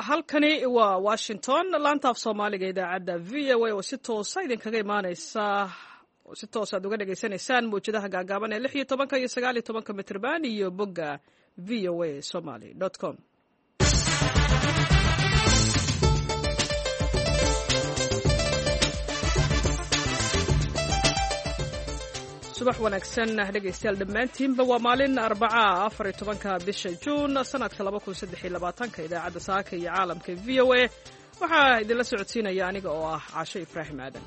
halkani waa Washington laanta af Soomaaliga idaacadda VOA oo si toos ah idinkaga imaanaysa si toos ah uga dhageysanaysaan muujadaha gaagaaban ee 16 iyo 19 mitirban iyo bogga voasomali.com. subax wanaagsan dhegeystayaal dhammaantiinba waa maalin Arbaca 14 bisha Juun sanadka 2023 idaacadda saaka iyo caalamka VOA waxaa idinla socodsiinaya aniga oo ah Caasho Ibraahim Aadan.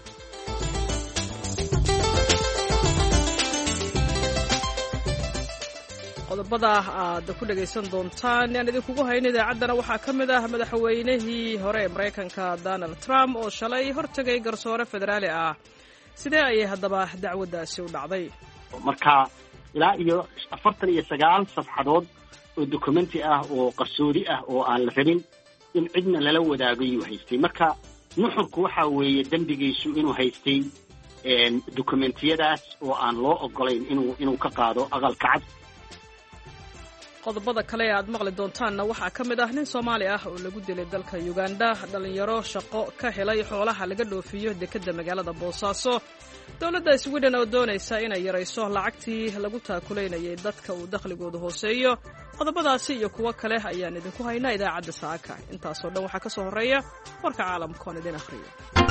qodobada aad ku dhageysan doontaan aan idinkugu hayn idaacaddana waxaa ka mid ah madaxweynihii hore ee Mareykanka Donald Trump oo shalay hortagay garsoore federaali ah. sidee ayay haddaba dacwaddaasi u dhacday? marka ilaa iyo 49 safxadood oo dokumenti ah oo qarsoodi ah oo aan la rabin in cidna lala wadaago ayuu haystay. marka nuxurku waxa weeye dembigiisu inuu haystay dokumentiyadaas oo aan loo ogolayn inuu ka qaado aqalka cad. qodobada kale aad maqli doontaanna waxaa ka mid ah nin Soomaali ah oo lagu dilay dalka Uganda, dhalinyaro shaqo ka helay xoolaha laga dhoofiyo dekedda magaalada Boosaaso, dowladda Sweden oo doonaysa inay yarayso lacagtii lagu taakuleynayay dadka uu dakhligoodu hooseeyo. qodobadaasi iyo kuwo kale ayaan idinku haynaa idaacadda saaka. intaasoo dhan waxaa ka soo horeeya warka caalamka oo idin akhriyo.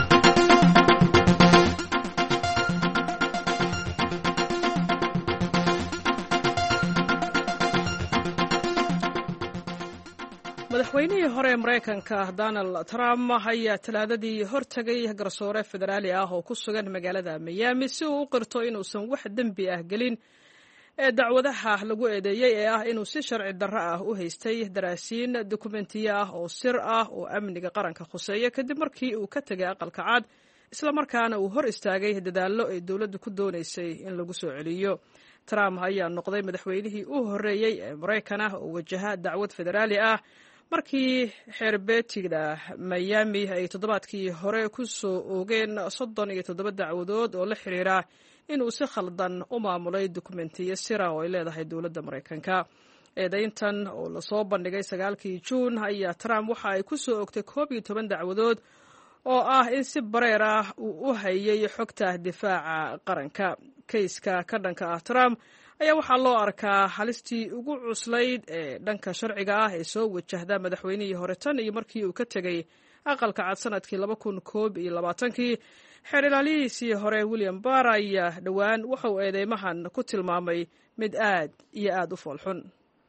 madaxweynihii hore ee Mareykanka Donald Trump ayaa talaadadii hortagay garsoore federaali ah oo ku sugan magaalada Miami si uu u qirto inuusan wax dembi ah gelin ee dacwadaha lagu eedeeyay ee ah inuu si sharci darro ah u haystay daraasiin dokumentiyo ah oo sir ah oo amniga qaranka khuseeya kadib markii uu ka tegay aqalka cad isla markaana uu hor istaagay dadaallo ay dowladdu ku doonaysay in lagu soo celiyo. Trump ayaa noqday madaxweynihii u horreeyay ee Mareykan ah oo wajaha dacwad federaali ah markii xeerbeegtida Miami ay toddobaadkii hore ku soo oogeen 37 dacwadood oo la xiriira inuu si khaldan u maamulay dokumentiyo sir ah oo ay leedahay dowladda Mareykanka. eedayntan oo la soo bandhigay 9 Juun ayaa Trump waxa ay ku soo oogtay 11 dacwadood oo ah in si bareer ah uu u hayay xogta difaaca qaranka. kayska ka dhanka ah Trump ayaa waxaa loo arkaa halistii ugu cuslayd ee dhanka sharciga ah ee soo wajahda madaxweynihii hore tan iyo markii uu ka tegay aqalka cad sanadkii 2021. xeer ilaalihiisii hore William Barr ayaa dhowaan wuxuu eedeymahan ku tilmaamay mid aad iyo aad u foolxun.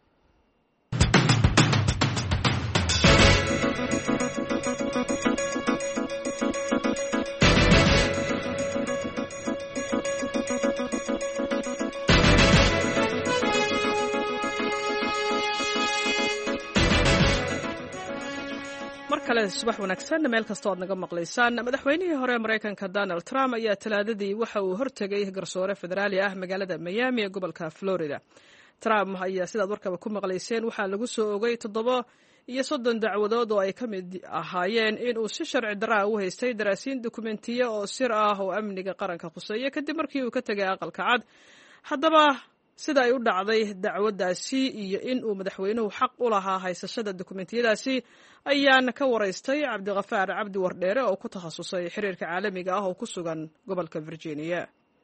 subax wanaagsan meel kastoo aad naga maqlaysaan. madaxweynihii hore ee Mareykanka Donald Trump ayaa talaadadii waxa uu hortagay garsoore federaali ah magaalada Miami ee gobolka Florida. Trump ayaa sidaad warkaba ku maqlayseen waxaa lagu soo oogay 37 dacwadood oo ay ka mid ahaayeen in uu si sharci darro ah u haystay daraasiin dokumentiyo oo sir ah oo amniga qaranka khuseeya kadib markii uu ka tegay aqalka cad. haddaba sida ay u dhacday dacwaddaasi iyo in uu madaxweynuhu xaq u lahaa haysashada dokumentiyadaasi ayaan ka waraystay Cabdiqafaar Cabdi Wardheere oo ku takhasusay xiriirka caalamiga ah oo ku sugan gobolka Virginia.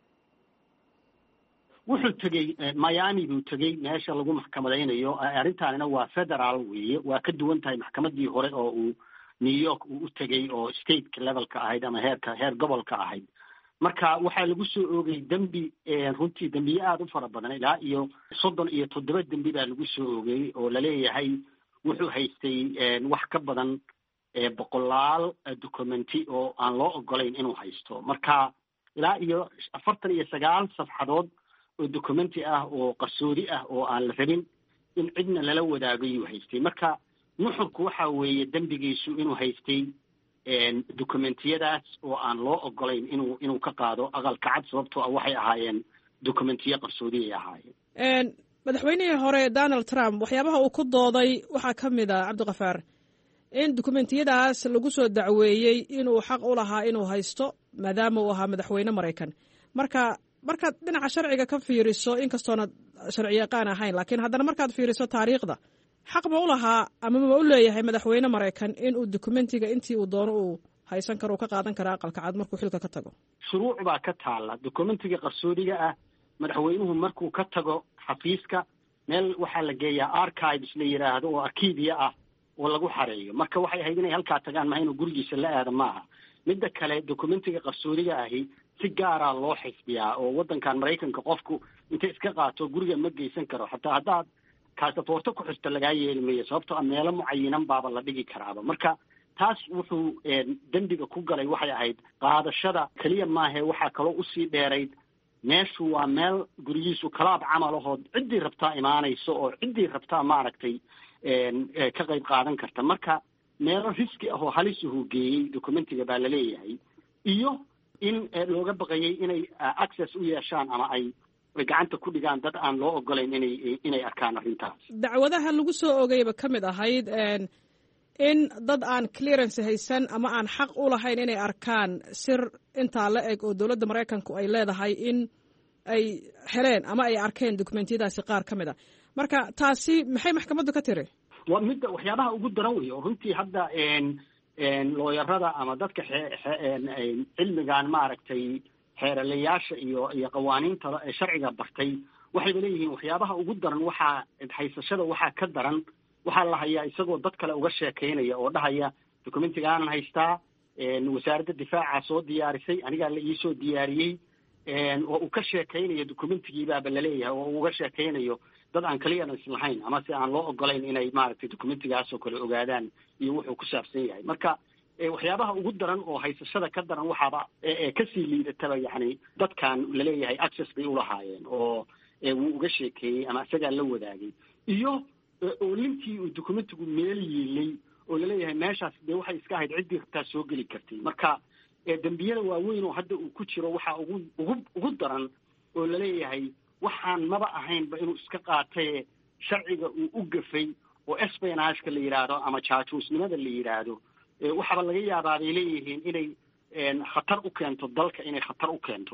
wuxuu tegey Miami buu tegey meesha lagu maxkamadeynayo. arrintaanina waa federal weeye, waa ka duwan tahay maxkamadii hore oo uu New York u tegey oo state levelka ahayd ama heer gobolka ahayd. marka waxaa lagu soo oogay dembi runtii dembiye aad u fara badan ilaa iyo 37 dembi baa lagu soo oogay oo la leeyahay wuxuu haystay wax ka badan boqolaal dokumenti oo aan loo ogolayn inuu haysto. marka ilaa iyo 49 safxadood oo dokumenti ah oo qarsoodi ah oo aan la rabin in cidna lala wadaago ayuu haystay. marka nuxurku waxa weeye dembigiisu inuu haystay dokumentiyadaas oo aan loo ogolayn inuu ka qaado aqalka cad sababtoo ah waxay ahaayeen dokumentiyo qarsoodi ay ahaayeen. madaxweynihii hore Donald Trump waxyaabaha uu ku dooday waxaa ka mid ah Cabdiqafaar in dokumentiyadaas lagu soo dacweeyey inuu xaq u lahaa inuu haysto maadaama uu ahaa madaxweyne Mareykan. markaad dhinaca sharciga ka fiiriso inkastoona sharci yaqaan ahayn laakiin haddana markaad fiiriso taariikhda xaq ma u lahaa ama ma u leeyahay madaxweyne maraykan inuu documentiga intii uu doono uu haysan karo uu ka qaadan kara aqalka cad markuu xilka ka tago? shuruuc baa ka taalla. documentiga qarsoodiga ah madaxweynuhu markuu ka tago xafiiska meel waxaa la geeyaa archives la yidhaahdo oo arkiibya ah oo lagu xareeyo. marka waxay ahayd inay halkaa tagaan maha inuu gurigiisa la aado maaha. midda kale documentiga qarsoodiga ahi si gaaraa loo xisbiyaa oo waddankan maraykanka qofku intay iska qaato guriga ma geysan karo. xataa haddaad kaasafoorto ku xirto lagaa yeeli mayo, sababtoo meelo mucayinan baaba la dhigi karaaba. marka taas wuxuu dembiga ku galay waxay ahayd qaadashada keliya maahe waxaa kaloo usii dheerayd meeshu waa meel gurigiisu kalaab camal ahood ciddii rabtaa imaanayso oo ciddii rabtaa maaragtay ka qayb qaadan karta. marka meelo riski ah oo halisuhu geeyey documentiga baa laleeyahay, iyo in looga baqayay inay access u yeeshaan ama ay gacanta ku dhigaan dad aan loo ogolayn inay arkaan arrintaas. dacwadaha lagu soo ogayba ka mid ahayd in dad aan clearance haysan ama aan xaq u lahayn inay arkaan sir intaa la eg oo dowladda maraykanku ay leedahay in ay heleen ama ay arkeen dokumentiyadaasi qaar ka mid a. marka taasi maxay maxkamaddu ka tiri? waa midda waxyaabaha ugu daran wey oo runtii hadda looyarada ama dadka cilmigan maaragtay xeeralayaasha iyo qawaaniinta sharciga bartay waxayba leeyihiin waxyaabaha ugu daran waxaa haysashada waxaa ka daran waxaa la hayaa isagoo dad kale uga sheekaynaya oo dhahaya documentigaanan haystaa, wasaaradda difaaca soo diyaarisay, anigaa la iisoo diyaariyey, oo uu ka sheekaynayo documentigiibaaba laleeyahay oo uu uga sheekaynayo dad aan clearance lahayn ama si aan loo ogolayn inay maaragtay documentigaasoo kale ogaadaan iyo wuxuu ku saabsan yahay. marka waxyaabaha ugu daran oo haysashada ka daran waxaaba kasii liidataba yacni dadkan laleeyahay access bay ulahaayeen oo wuu uga sheekeeyey ama isagaa la wadaagay, iyo oolintii uu documentigu meel yiilay oo laleeyahay meeshaas dee waxay iska ahayd ciddii rabtaa soo geli kartay. marka dembiyada waaweyn oo hadda uu ku jiro waxaa ugu daran oo laleeyahay waxaan maba ahaynba inuu iska qaatay sharciga uu u gafay oo espionageka la yidhaahdo ama jaajuusnimada la yidhaahdo. waxaaba laga yaabaa bay leeyihiin inay khatar u keento dalka, inay khatar u keento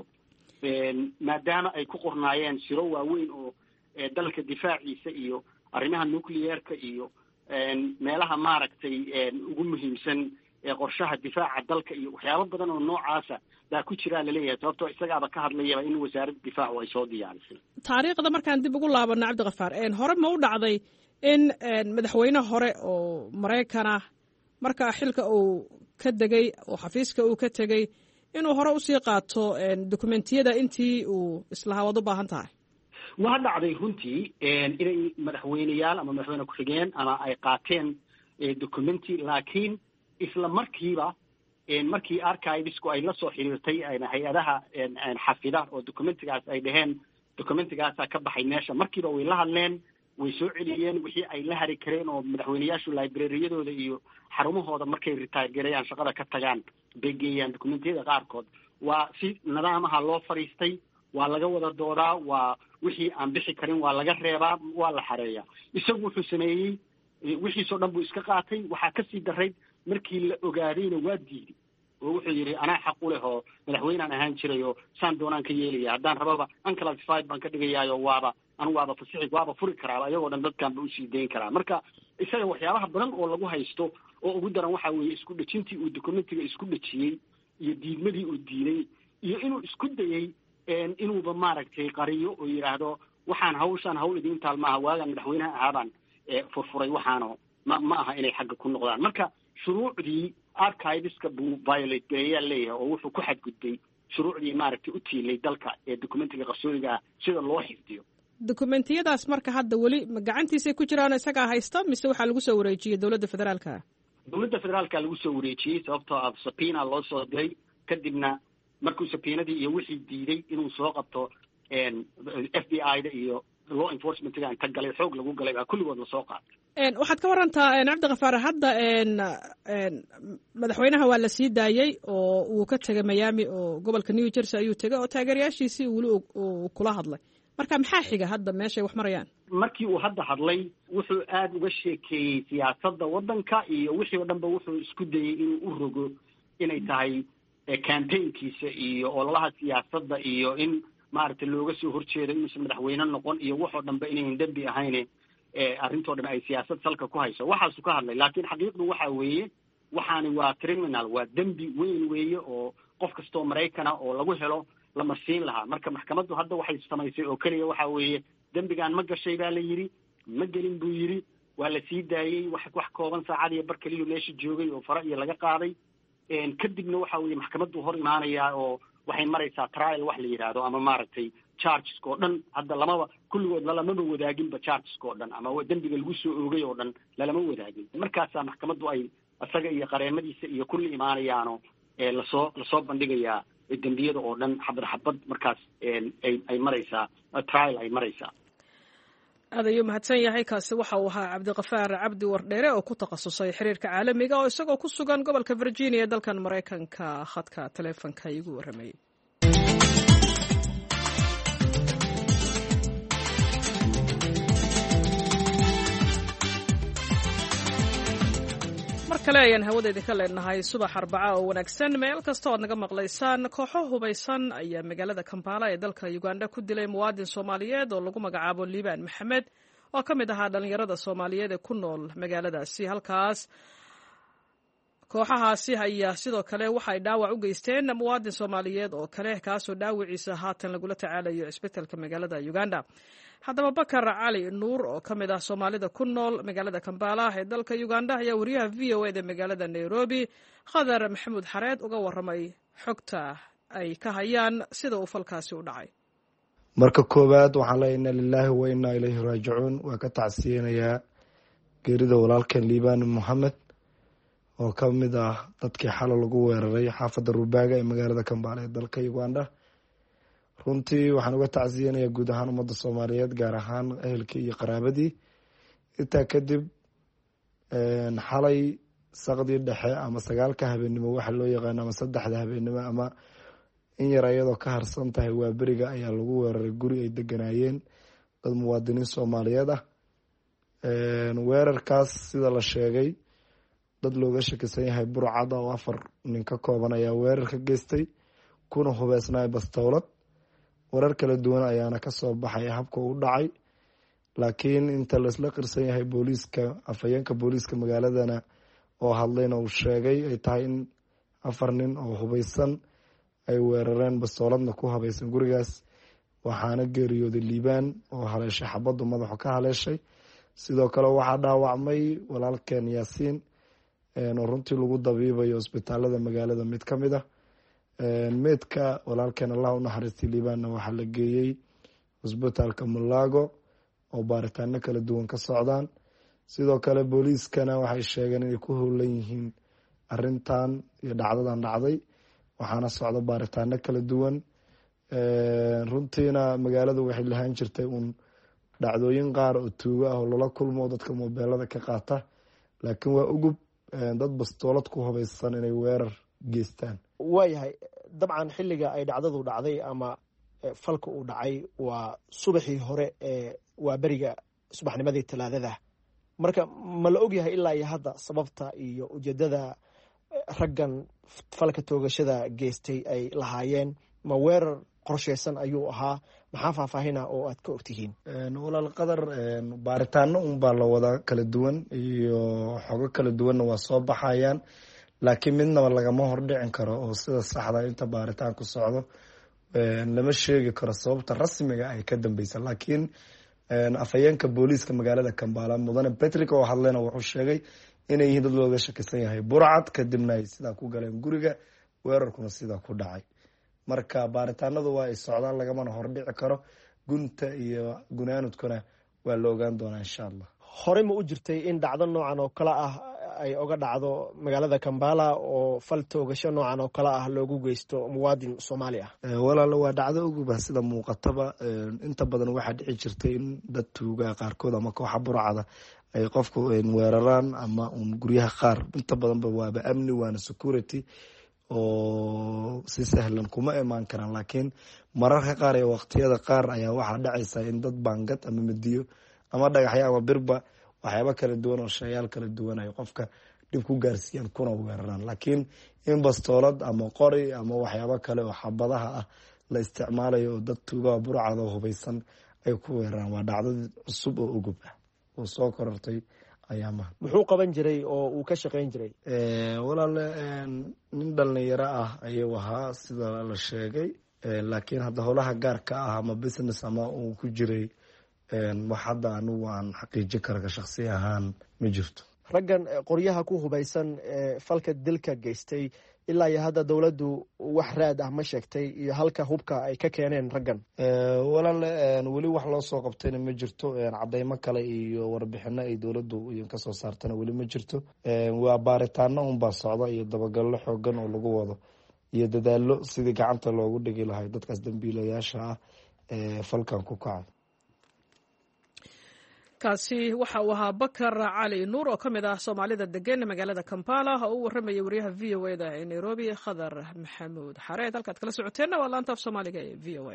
maadaama ay ku qornaayeen siro waaweyn oo dalka difaaciisa iyo arrimaha nuclearka iyo meelaha maaragtay ugu muhiimsan qorshaha difaaca dalka iyo waxyaabo badan oo noocaasa baa ku jiraa laleeyahay, sababtoo isagaaba ka hadlayaba in wasaaradda difaacu ay soo diyaarisay. taariikhda markaan dib ugu laabano cabdikafaar, hore ma u dhacday in madaxweyne hore oo Maraykana marka xilka uu ka degay oo xafiiska uu ka tegey inuu hore usii qaato dokumentiyada intii uu islahaa waad u baahan tahay? waa dhacday runtii inay madaxweyneyaal ama madaxweyne ku-xigeen ama ay qaateen documenti, laakiin isla markiiba markii archivesku ay la soo xiriirtay hay-adaha xafida oo documentigaas ay dhaheen documentigaasaa ka baxay meesha, markiiba way la hadleen, way soo celiyeen wixii ay la hari kareen oo madaxweyneyaashu librariyadooda iyo xarumahooda markay retire gareeyaan shaqada ka tagaan bay geeyaan dokumentiyada qaarkood. waa si nidaamaha loo fadhiistay, waa laga wada doodaa, waa wixii aan bixi karin waa laga reebaa, waa la xareeyaa. isagu wuxuu sameeyey wixiisoo dhan buu iska qaatay. waxaa kasii darayd markii la ogaadayna waa diiday oo wuxuu yidhi anaa xaq u leh oo madaxweynaan ahaan jiray oo saan doonaan ka yeelaya, haddaan rababa unclassified baan ka dhigayaayo waaba fasixi waaba furi karaaba, ayagoo dhan dadkaan ba usii dayn karaa. marka isaga waxyaabaha badan oo lagu haysto oo ugu daran waxaa weeye isku dhejintii uu documentiga isku dhejiyey iyo diidmadii uu diiday iyo inuu isku dayey inuuba maaragtay qariyo oo yidhaahdo waxaan hawshaan hawl idiin taal maaha, waagaan madaxweynaha ahaabaan furfuray waxaano ma aha inay xagga ku noqdaan. marka shuruucdii archiveska buu violate gareeyaa leeyahay oo wuxuu ku xadgudbay shuruucdii maaragtay u tiilay dalka ee documentiga qarsoodiga ah sida loo xifdiyo. dokumentiyadaas marka hadda weli ma gacantiisay ku jiraan isagaa haysta mise waxaa lagu soo wareejiyey dowladda federaalka? dowladda federaalka lagu soo wareejiyey sababtoo ah subpoena loo soo diray, kadibna markuu subpoenadii iyo wixii diiday inuu soo qabto FBI-da iyo law enforcementga inta galay xoog lagu galay baa kulligood lasoo qaatay. waxaad ka warantaa cabdikafaar, hadda madaxweynaha waa la sii daayey oo uu ka tegay Miami oo gobolka New Jersey ayuu tegay oo taageerayaashiisii weli uu kula hadlay. marka maxaa xiga hadda meeshay wax marayaan? markii uu hadda hadlay wuxuu aada uga sheekeeyey siyaasadda waddanka iyo wixii oo dhanba wuxuu isku dayey inuu u rogo inay tahay campaignkiisa iyo ololaha siyaasadda iyo in maaragtay looga soo horjeedo inuusan madaxweyne noqon iyo waxoo dhanba inayn dembi ahayne arrintoo dhan ay siyaasad salka ku hayso waxaasu ka hadlay laakiin xaqiiqdu waxa weeye waxaani waa criminal waa dembi weyn weeye oo qof kastoo maraykana oo lagu helo la marsiin lahaa marka maxkamaddu hadda waxay samaysay oo keliya waxa weeye dembigaan ma gashay baa la yidhi ma gelin buu yidhi waa la sii daayey wax kooban saacad iyo bar keliyu meesha joogay oo fara iyo laga qaaday kadibna waxa weeye maxkamaddu hor imaanayaa oo waxay maraysaa trial wax la yidhaahdo ama maaragtay chargeska oo dhan hadda lamaba kulligood lalamaba wadaaginba chargeska oo dhan ama dembiga lagu soo oogay oo dhan lalama wadaagin markaasaa maxkamaddu ay isaga iyo qareemadiisa iyo kulli imaanayaano lasoo bandhigayaa dembiyada oo dhan xabad markaas ay maraysaa trial ay maraysaa aad ayuu mahadsan yahay kaasi waxa uu ahaa cabdiqafaar cabdi wardheere oo ku takhasusay xiriirka caalamiga oo isagoo ku sugan gobolka virginia dalkan maraykanka khadka taleefonka igu warramayay mar kale ayaan hawadeedii ka leenahay subax arbaca oo wanaagsan meel kasta oad naga maqlaysaan kooxo hubaysan ayaa magaalada kampala ee dalka uganda ku dilay muwaadin soomaaliyeed oo lagu magacaabo liibaan maxamed oo ka mid ahaa dhallinyarada soomaaliyeed ee ku nool magaaladaasi halkaas kooxahaasi ayaa sidoo kale waxay dhaawac u geysteen muwaadin soomaaliyeed oo kale kaasoo dhaawiciisa haatan lagula tacaalayo cisbitalka magaalada uganda haddaba bakar cali nuur oo ka mid ah soomaalida ku nool magaalada kampala ee dalka uganda ayaa wariyaha v o eda magaalada nairobi khadar maxamuud xareed uga warramay xogta ay ka hayaan sida uu falkaasi u dhacay marka koowaad waxaan leeyahay inna lilaahi wa innaa ilayhi raajicuun waa ka tacsiyeynayaa geerida walaalkeen liibaan moxamed oo ka mid ah dadkii xalo lagu weeraray xaafadda rubaaga ee magaalada kampala ee dalka uganda runtii waxaan uga tacsiyeynayaa guud ahaan ummadda soomaaliyeed gaar ahaan ehelkii iyo qaraabadii intaa kadib xalay saqdii dhexe ama 9 habeenimo waxa loo yaqaano ama 3 habeenimo ama in yar ayadoo ka harsan tahay waa beriga ayaa lagu weeraray guri ay deganaayeen dad muwaadiniin soomaaliyeed ah weerarkaas sida la sheegay dad looga shakisan yahay burcada oo 4 nin ka kooban ayaa weerar ka geystay kuna hubeysnaa bastowlad warar kala duwan ayaana kasoo baxay habka u dhacay laakiin inta laisla qirsan yahay booliiska afhayeenka booliiska magaaladana oo hadlayna uu sheegay ay tahay in 4 nin oo hubeysan ay weerareen bastowladna ku habaysan gurigaas waxaana geeriyooday liibaan oo haleeshay xabadu madaxo ka haleeshay sidoo kale waxaa dhaawacmay walaalkeen yaasiin oo runtii lagu dabiibayo isbitaalada magaalada mid ka mid ah meedka walaalkeen allah u naxariistay liibaanna waxaa la geeyey isbitaalka Mulago oo baaritaano kala duwan ka socdaan sidoo kale booliiskana waxay sheegeen inay ku howlan yihiin arrintan iyo dhacdadan dhacday waxaana socda baaritaano kala duwan runtiina magaaladu waxay lahaan jirtay uun dhacdooyin qaar oo tuugo ah oo lala kulmo dadka moobeelada ka qaata laakiin waa ugub dad bastoolad ku hubaysan inay weerar geystaan waayahay dabcan xilliga ay dhacdadu dhacday ama falka uu dhacay waa subaxii hore waa beriga subaxnimadii talaadada marka ma la ogyahay ilaa iyo hadda sababta iyo ujeedada raggan falka toogashada geystay ay lahaayeen ma weerar qorsheysan ayuu ahaa maxaa faahfaahina oo aad ka ogtihiin walaal qadar baaritaano unbaa la wadaa kala duwan iyo xogo kala duwanna waa soo baxayaan laakiin midnaba lagama hordhicin karo oo sida saxda inta baaritaan ku socdo lama sheegi karo sababta rasmiga ay ka dambeysa laakiin afhayeenka booliiska magaalada Kampala mudane Patrick oo hadlayna wuxuu sheegay inay yihiin dad looga shakisan yahay burcad kadibna ay sidaa ku galeen guriga weerarkuna sidaa ku dhacay marka baaritaanadu waa ay socdaan lagamana hordhici karo gunta iyo gunaanudkuna waa la ogaan doonaa insha Allah horey ma u jirtay in dhacdo noocan oo kala ah ay oga dhacdo magaalada Kampala oo fal toogasho noocan oo kala ah loogu geysto muwaadin Soomaali ah walaalo waa dhacdo ugu bah sida muuqataba inta badan waxa dhici jirtay in dad tuuga qaarkood ama koox burcada ay qofku weeraraan ama guryaha qaar inta badan waaba amni waana security oo si sahlan kuma imaan karaan laakiin mararka qaar ee waqtiyada qaar ayaa waxa dhacaysa in dad baangad ama midiyo ama dhagaxyo ama birba waxyaabo kala duwan oo shayaal kala duwan ay qofka dib ku gaarsiiyaan kuna weeraraan laakiin in bastoolad ama qori ama waxyaabo kale oo xabadaha ah la isticmaalayo oo dad tuuga burcada hubeysan ay ku weeraraan waa dhacdo cusub oo ugub ah uu soo korortay ayaamaha. muxuu qaban jiray oo uu ka shaqayn jiray? walaale nin dhalinyaro ah ayuu ahaa sida la sheegay, laakiin hadda howlaha gaarka ah ama business ama uu ku jiray wax hadda anigu aan xaqiiji karaga shaksi ahaan ma jirto. raggan qoryaha ku hubaysan falka dilka geystay ilaa iyo hadda dowladdu wax raad ah ma sheegtay iyo halka hubka ay ka keeneen raggan? walaale weli wax loo soo qabtayna ma jirto, cadeymo kale iyo warbixino ay dowladdu kasoo saartana weli ma jirto. waa baaritaano unbaa socda iyo dabagallo xoogan oo lagu wado iyo dadaalo sidii gacanta loogu dhigi lahay dadkaas dambiilayaasha ah ee falkan ku kacay. kaasi waxa uu ahaa Bakar Cali Nuur oo ka mid ah Soomaalida degan magaalada Kampala oo u warramaya wariyaha VOA ee Nairobi Khadar Maxamuud Xareed. halkaad kala socoteena waa laanta af Soomaaliga ee VOA.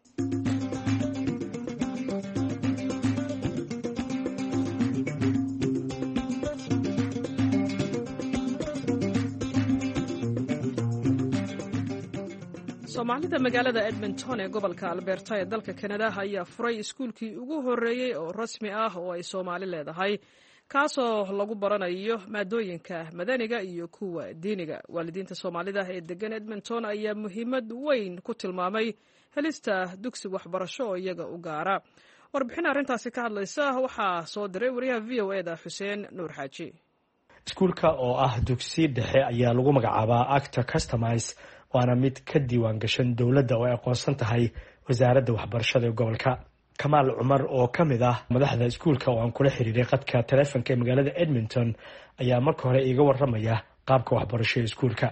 Soomaalida magaalada Edmonton ee gobolka Alberta ee dalka Canada ayaa furay iskuulkii ugu horeeyay oo rasmi ah oo ay Soomaali leedahay, kaasoo lagu baranayo maadooyinka madaniga iyo kuwa diiniga. waalidiinta Soomaalida ee degan Edmonton ayaa muhiimad weyn ku tilmaamay helista dugsi waxbarasho oo iyaga u gaara. warbixin arrintaasi ka hadlaysa waxaa soo diray wariyaha VOA Xuseen Nuur Xaaji. iskuulka oo ah dugsi dhexe ayaa lagu magacaabaa Acta Customize, waana mid ka diiwaan gashan dowladda oo ay aqoonsan tahay wasaaradda waxbarashada ee gobolka. Kamaal Cumar oo ka mid ah madaxda iskuulka oo aan kula xiriiray qadka taleefanka ee magaalada Edmonton ayaa marka hore iiga warramaya qaabka waxbarasho ee iskuulka.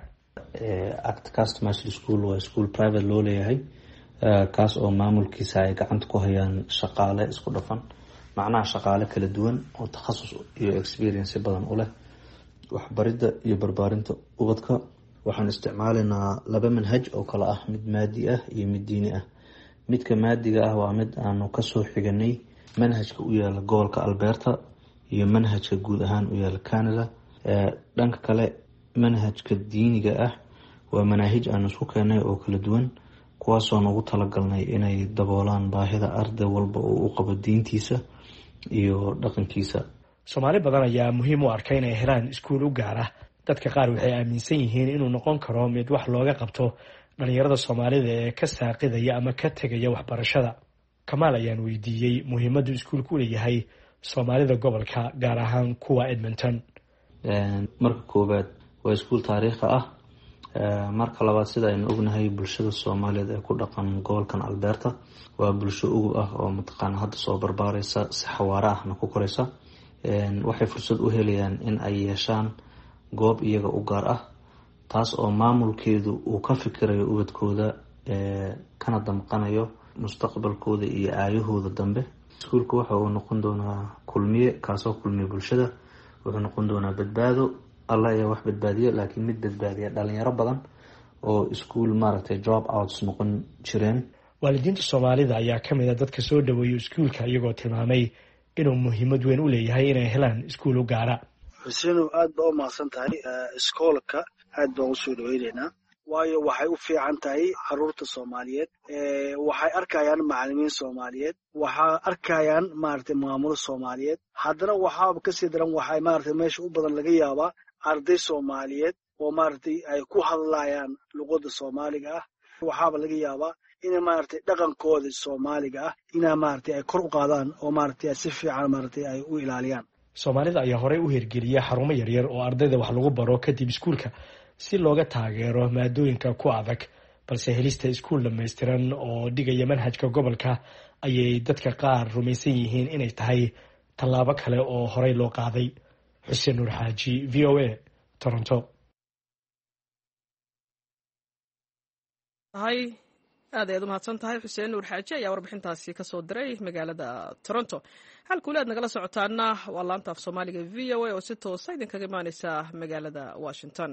Acta Customize School waa iskuul private loo leeyahay, kaas oo maamulkiisa ay gacanta ku hayaan shaqaale isku dhafan, macnaha shaqaale kala duwan oo takhasus iyo experience badan u leh waxbaridda iyo barbaarinta ubadka. waxaan isticmaalaynaa 2 manhaj oo kala ah mid maadi ah iyo mid diini ah. midka maadiga ah waa mid aanu kasoo xiganay manhajka u yaala gobolka Alberta iyo manhajka guud ahaan u yaala Canada. dhanka kale manhajka diiniga ah waa manaahij aan isku keenay oo kala duwan, kuwaasoo nagu talagalnay inay daboolaan baahida arday walba oo u qabo diintiisa iyo dhaqankiisa. Soomaali badan ayaa muhiim u arkay inay helaan iskuul u gaar ah. dadka qaar waxay aaminsan yihiin inuu noqon karo mid wax looga qabto dhalinyarada Soomaalida ee ka saaqidaya ama ka tegaya waxbarashada. Kamaal ayaan weydiiyey muhiimaddu iskuulku u leeyahay Soomaalida gobolka, gaar ahaan kuwa Edmonton. marka koobaad waa iskuul taariikhi ah. marka labaad sida aynu ognahay bulshada Soomaaliyeed ee ku dhaqan gobolkan Alberta waa bulsho ugu ah oo mataqaan hadda soo barbaaraysa si xawaare ahna ku koraysa. waxay fursad u helayaan in ay yeeshaan goob iyaga u gaar ah, taas oo maamulkeedu uu ka fikirayo ubadkooda kana damqanayo mustaqbalkooda iyo aayahooda dambe. iskuulka waxa uu noqon doonaa kulmiye, kaasoo kulmiye bulshada. wuxuu noqon doonaa badbaado. alla ayaa wax badbaadiya, laakiin mid badbaadiya dhalinyaro badan oo iskuul maaragtay drop outs noqon jireen. waalidiinta Soomaalida ayaa ka mid ah dadka soo dhaweeyay iskuulka, iyagoo tilmaamay inuu muhiimad weyn u leeyahay inay helaan iskuul u gaara. Xuseen aad baa u mahadsan tahay. iskoolka aad baan usoo dhaweynaynaa, waayo waxay u fiican tahay caruurta Soomaaliyeed. waxay arkayaan macallimiin Soomaaliyeed, waxay arkayaan maaragtay maamulo Soomaaliyeed. haddana waxaaba kasii daran waxay maaragtay meesha u badan laga yaabaa arday Soomaaliyeed oo maaragtay ay ku hadlayaan luqadda Soomaaliga ah. waxaaba laga yaabaa inay maaragtay dhaqankooda Soomaaliga ah inay maaragtay ay kor u qaadaan oo maaragtay si fiican maaragtay ay u ilaaliyaan. Soomaalida ayaa horey u hirgeliyay xarumo yaryar oo ardayda wax lagu baro kadib iskuulka si looga taageero maadooyinka ku adag, balse helista iskuul dhammaystiran oo dhigaya manhajka gobolka ayay dadka qaar rumaysan yihiin inay tahay tallaabo kale oo horey loo qaaday. Xuseen Nuur Xaaji, VOA, Toronto. aad ayaad u mahadsan tahay. Xuseen Nuur Xaaji ayaa warbixintaasi ka soo diray magaalada Toronto. halkuuli aad nagala socotaana waa laanta af Soomaaliga VOA oo si toosa idinkaga imaaneysa magaalada Washington.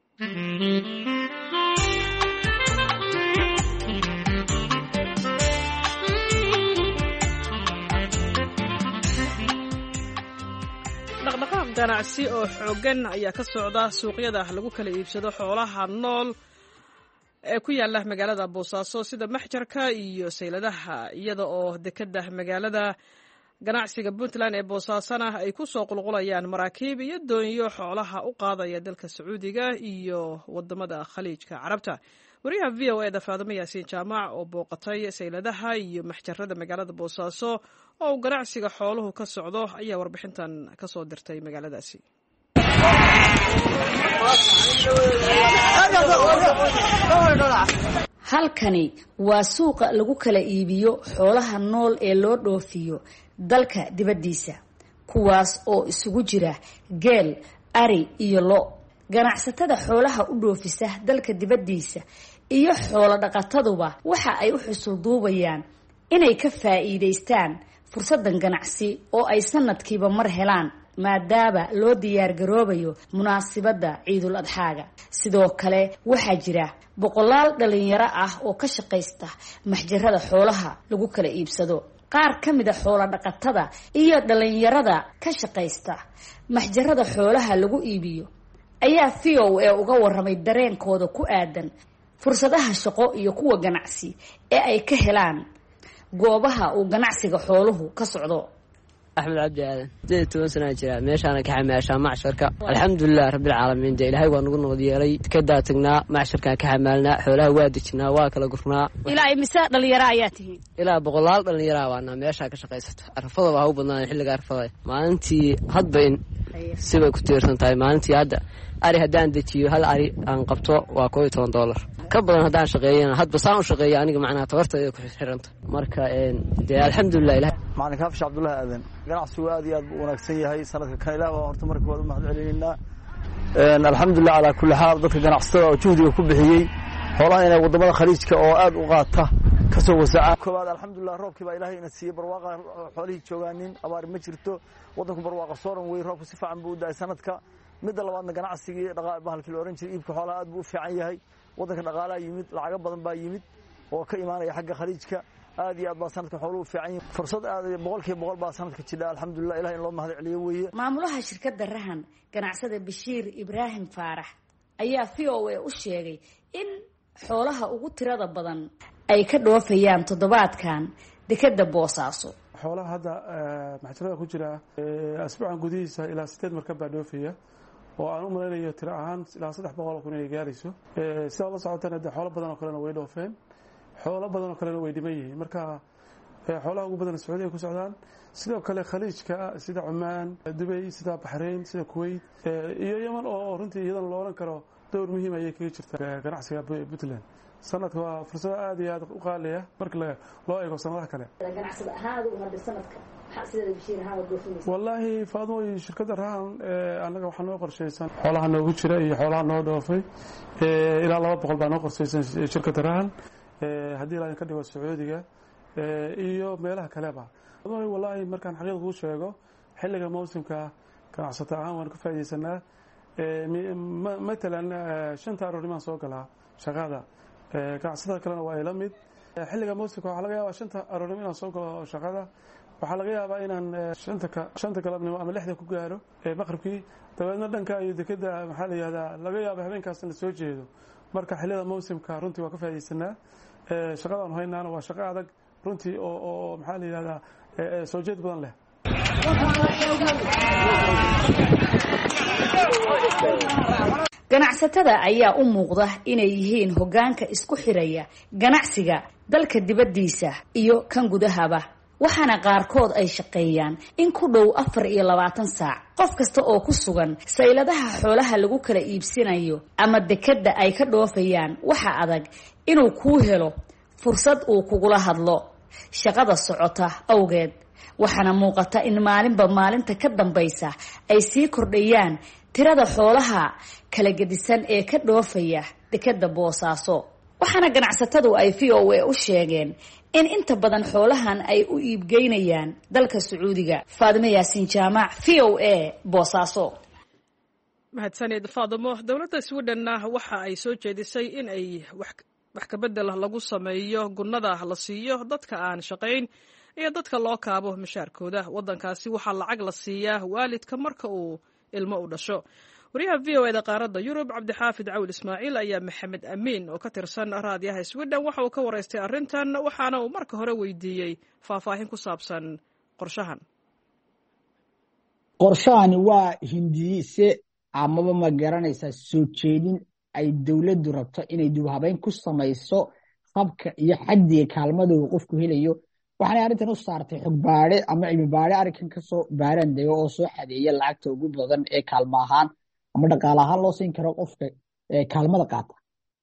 dhaqdhaqaaq ganacsi oo xooggan ayaa ka socda suuqyada lagu kala iibsado xoolaha nool ee ku yaala magaalada Boosaaso sida maxjarka iyo sayladaha, iyada oo dekada magaalada ganacsiga puntland ee boosaasana ay ku soo qulqulayaan maraakiib iyo doonyo xoolaha u qaadaya dalka sacuudiga iyo wadamada khaliijka carabta. wariyaha v o eda faadimo yaasiin jaamac oo booqatay sayladaha iyo maxjarada magaalada boosaaso oo uu ganacsiga xooluhu ka socdo ayaa warbixintan ka soo dirtay magaaladaasi. halkani waa suuqa lagu kala iibiyo xoolaha nool ee loo dhoofiyo dalka dibaddiisa, kuwaas oo isugu jira geel, ari iyo lo. ganacsatada xoolaha u dhoofisa dalka dibaddiisa iyo xoolo dhaqataduba waxa ay u xusulduubayaan inay ka faa'iidaystaan fursadan ganacsi oo ay sanadkiiba mar helaan, maadaama loo diyaar garoobayo munaasabadda ciidul adxaaga. sidoo kale waxaa jira boqolaal dhalinyaro ah oo ka shaqaysta maxjarada xoolaha lagu kala iibsado. qaar ka mid a xoolo dhaqatada iyo dhalinyarada ka shaqaysta maxjarada xoolaha lagu iibiyo ayaa VOA uga waramay dareenkooda ku aadan fursadaha shaqo iyo kuwa ganacsi ee ay ka helaan goobaha uu ganacsiga xooluhu ka socdo. أحمد عبد العال 12 سنة جرا ماشي أنا كحماشة مع شركة الحمد لله رب العالمين ده إلهي ونقول ديالي كدا تجنا مع شركة كحملنا حولها وادجنا واكل قرنا إلى مساء لليراياته إلى بغلال لليرا وأنا ماشي كشقيست أرفضه وهو بدنا نحل قرفضه ما أنتي هضبين سبب كتير سنتاي ما أنتي هذا أري هدان دتيو هل أري أنقبته وكوي $10 كبرنا هدان شقيين هاد بصام شقيين أنا معنا تورت حرنت مركا ده الحمد لله إله معنا كافش عبد الله أذن ganacsigu aad iyo aad buu wanaagsan yahay sanadka kan ilaa horta markii wada mahad celinayna alxamdulillah ala kulli xaal dadka ganacsatada oo juhdiga ku bixiyay xoolaha inay wadamada khaliijka oo aad u qaata ka soo wasaaca koobaad alxamdulillah roobkii baa ilaahay ina siiyay barwaaqa xoolihii joogaanin abaar ma jirto wadanku barwaaqa sooran way roobku si fiican buu u daay sanadka midda labaadna ganacsigii bahalkii oran jiray iibka xoolaha aad buu u fiican yahay wadanka dhaqaalaha yimid lacag badan baa yimid oo ka imaanaya xagga khaliijka aad iyo aad baa sanadka xooluhu fiican yihiin fursad aad boqolkiiba baa sanadka jira alxamdulillah ilaahay in loo mahad celiyo weeye. maamulaha shirkadda rahan ganacsada Bashiir Ibraahim Faarax ayaa VOA u sheegay in xoolaha ugu tirada badan ay ka dhoofayaan toddobaadkan dekada Boosaaso. xoolaha hadda maxjarada ku jira asbuucan gudihiisa ilaa 8 markab baa dhoofaya oo aan u maleynayo tiro ahaan ilaa 300 kun ay gaarayso sida la socotana xoolo badan oo kale way dhoofeen xoolo badan oo kale way dhiman yihiin marka xoolaha ugu badan Sacuudiga ku socdaan sidoo kale khaliijka sida Oman Dubai sida Bahrain sida Kuwait iyo Yemen oo runtii iyadan loo oran karo door muhiim ah ay kaga jirta ganacsiga Puntland sanadka waa fursad aad iyo aad u qaali ah marka loo eego sanadaha kale ganacsiga ahaan uu hadda sanadka sida Bashiir ahaan u dhoofayay wallahi faadmo shirkadda rahan anaga waxaan noo qorsheysan xoolaha noogu jira iyo xoolaha noo dhoofay ilaa 200 baa noo qorsheysan shirkadda rahan haddii la ka dhigo Sacuudiga iyo meelaha kaleba wallahi markaan xaqiiqda ku sheego xilliga mawsimka ganacsato ahaan waan ka faa'iideysanaa matalan 5 aroornimo soo galaa shaqada ganacsatada kalena waa ila mid xilliga mawsimka waxa laga yaabaa 5 aroornimo inaan soo galo shaqada waxa laga yaabaa inaan 5 galabnimo ama 6 ku gaaro maqribkii dabeedna dhanka iyo dekada maxaa la yiraahdaa laga yaabaa habeenkaas la soo jeedo marka xilliyada mawsimka runtii waa ka faa'iideysanaa shaqadan haynaana waa shaqo adag runtii oo maxaa la yiraahdaa soo jeed badan leh. ganacsatada ayaa u muuqda inay yihiin hoggaanka isku xiraya ganacsiga dalka dibaddiisa iyo kan gudahaba, waxaana qaarkood ay shaqeeyaan in ku dhow 24 saac. qof kasta oo ku sugan sayladaha xoolaha lagu kala iibsanayo ama dekada ay ka dhoofayaan waxa adag inuu ku helo fursad uu kugula hadlo shaqada socota awgeed. waxaana muuqata in maalinba maalinta ka dambaysa ay sii kordhayaan tirada xoolaha kala gedisan ee ka dhoofaya dekada Boosaaso. waxaana ganacsatadu ay VOA u sheegeen in inta badan xoolahan ay u iibgeynayaan dalka Sacuudiga. Faadimo Yaasiin Jaamac, VOA, Boosaaso. mahadsanid Faadimo. dowladda Sweden waxa ay soo jeedisay in ay wax ka bedel lagu sameeyo gunnada la siiyo dadka aan shaqayn iyo dadka loo kaabo mushaarkooda. wadankaasi waxaa lacag la siiyaa waalidka marka uu ilmo u dhasho. wariyaha VOA da qaaradda Yurub Cabdixaafid Cawl Ismaaciil ayaa Maxamed Amiin oo ka tirsan raadiyaha Sweden waxa uu ka wareystay arrintan waxaana uu marka hore weydiiyey faahfaahin ku saabsan qorshahan. qorshahani waa hindiise amaba ma garanaysaa soo jeedin ay dowladdu rabto inay dib habeyn ku samayso habka iyo xaddiga kaalmada uu qofku helayo waxaanay arrintan u saartay xog baadhe ama cilmi baadhe arrinkan kasoo baaraan dego oo soo xadeeya lacagta ugu badan ee kaalmo ahaan ama dhaqaale ahaan loo siin karo qofka kaalmada qaata.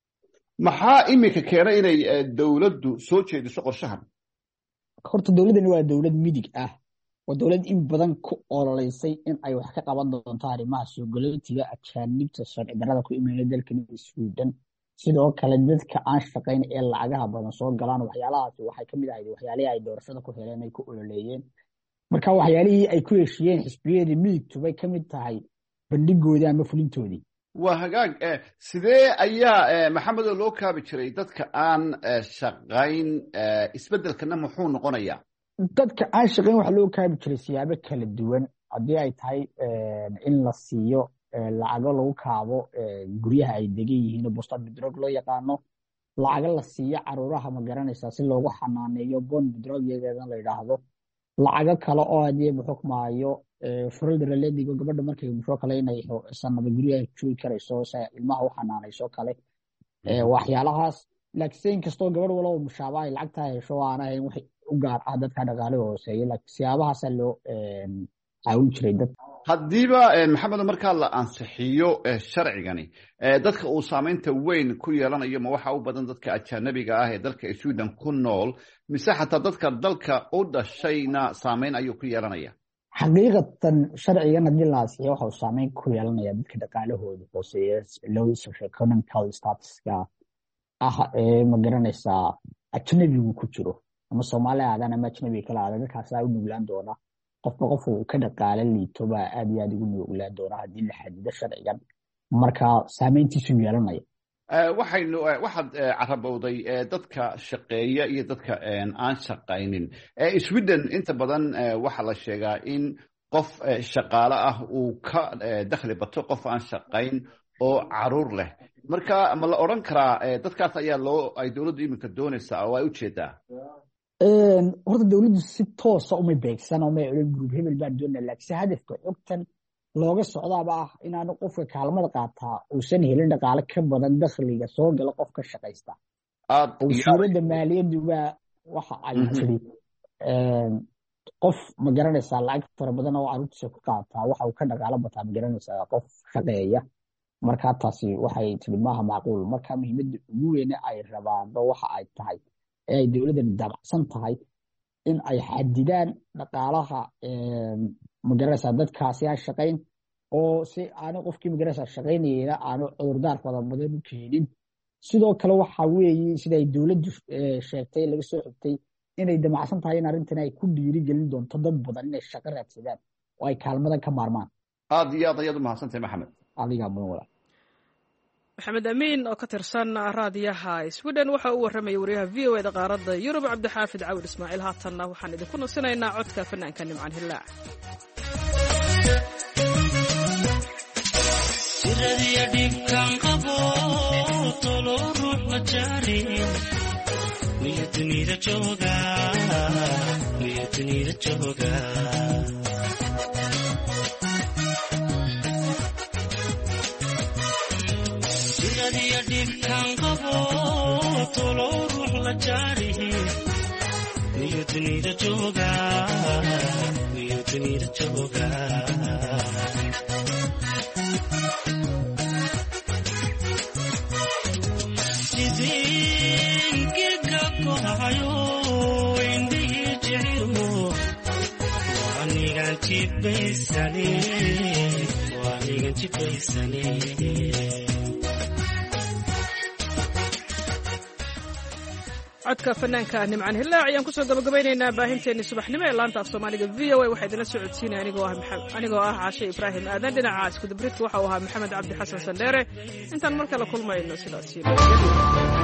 maxaa iminka keena inay dowladdu soo jeediso qorshahan? horta dowladdani waa dowlad midig ah, waa dowlad in badan ku ololeysay in ay wax ka qaban doonto arrimaha soo galootiga ajaanibta sharci darrada ku imaanaya dalkan Sweden. sidoo kale dadka aan shaqayn ee lacagaha badan soo galaan waxyaalahaasi waxay ka mid ahayd waxyaalihii ay doorashada ku heleen ay ku ololeeyeen. marka waxyaalihii ay ku heshiiyeen xisbiyada midigtu bay ka mid tahay bandhigoodii ama fulintoodii. waa hagaag sidee ayaa maxamedo loo kaabi jiray dadka aan shaqayn? isbeddelkana muxuu noqonayaa? dadka aan shaqayn waxaa loo kaabi jiray siyaabo kala duwan. haddii ay tahay in la siiyo lacago lagu kaabo guryaha ay degan yihiin oo bosta bidroog loo yaqaano, lacago la siiyo caruuraha ma garanaysaa si loogu xanaaneeyo bon bidroogyadeedan la yidhaahdo, lacago kale oo haddii muxukmaayo furaldaraleedigo gabadha markay musho kale inay sanada guryaha joogi karayso si ilmaha u xanaanayso kale waxyaalahaas. laakiin inkastoo gabadh walba mushaabaha ay lacagtaa hesho aan ahayn wax u gaar ah dadka dhaqaale hooseeya, laakiin siyaabahaasa loo caawin jiray dad. haddiiba maxamedo markaa la ansixiyo sharcigani dadka uu saamaynta weyn ku yeelanayo ma waxa u badan dadka ajaanabiga ah ee dalka Sweden ku nool, mise xataa dadka dalka u dhashayna saamayn ayuu ku yeelanaya? xaqiiqatan sharcigan haddii la ansixiyo waxa uu saamayn ku yeelanaya dadka dhaqaalahooda hooseeya low socio-economic statuska ah ee ma garanaysaa ajnabigu ku jiro ama Soomaali aadan ama ajnabi kala aadan dadkaas ay u nuglaan doona. qofba qof uu ka dhaqaale liito baa aad iyo aad ugu nuglaan doona haddii la xadido sharcigan, marka saamayntiisu yeelanaya. waxaad carabowday dadka shaqeeya iyo dadka aan shaqaynin. Sweden inta badan waxa la sheegaa in qof shaqaale ah uu ka dakhli bato qof aan shaqayn oo caruur leh. marka ma la odhan karaa dadkaas ayaa ay dowladdu iminka doonaysaa oo ay u jeedaa? horta dowladdu si toosa uma beegsan oo ma odhan group hebel baan doonaa, laakiin hadafka xogtan looga socdaaba ah inaanu qofka kaalmada qaataa uusan helin dhaqaale ka badan dakhliga soo gala qofka shaqaysta. wasiirada maaliyaddu baa waxa ay tiri qof ma garanaysaa lacag fara badan oo caruurtiisa ku qaataa waxa uu ka dhaqaale bataa ma garanaysaa qof shaqeeya. marka taasi waxay tiri maaha macquul. marka muhiimadda ugu weyn ay rabaanba waxa ay tahay ee ay dowladdan dabacsan tahay in ay xadidaan dhaqaalaha ma garanaysaa dadkaasi aan shaqayn, oo si aanu qofkii ma garanaysaa shaqaynayna aanu cudurdaar fara badan u keenin. sidoo kale waxa weeye sida ay dowladdu sheegtay laga soo xigtay inay damacsan tahay in arrintan ay ku dhiirigelin doonto dad badan inay shaqo raadsadaan oo ay kaalmadan ka maarmaan. aad iyo aad ayaad u mahadsantahay maxamed. adigaa mudan walaal. maxamed amiin oo ka tirsan raadiyaha Sweden waxa uu warramay wariyaha VOA da qaaradda Yurub Cabdixaafid Cawil Ismaaciil. haatanna waxaan idinku nusinaynaa codka fanaanka Nimcaan Hillaac. siradiya dhibkan qabo tolo ruux ma jari miya dunida jooga siradiya dhibkan qabo tolo ruux la jari miya dunida jooga codka fanaanka Nimcaan Hillaac ayaan kusoo gabagabaynaynaa baahinteennii subaxnimo ee laanta af Soomaaliga VOA. waxaa idinla socodsiinaya anigoo ah Caashe Ibraahim Aadan. dhinaca iskudabridka waxa uu ahaa Maxamed Cabdi Xasan Sandheere. intaan mar kale kulmayno sidaas